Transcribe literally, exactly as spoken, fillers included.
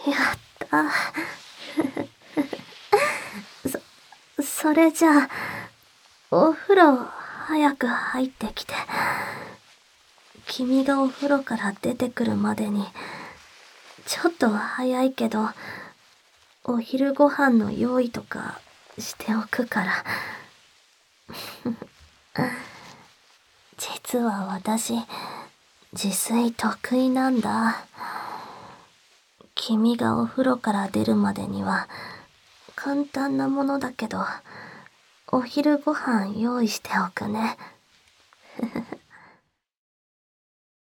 やった。そ、それじゃあ、お風呂早く入ってきて。君がお風呂から出てくるまでに、ちょっと早いけど、お昼ご飯の用意とかしておくから。実は私、自炊得意なんだ。君がお風呂から出るまでには、簡単なものだけど、お昼ご飯用意しておくね。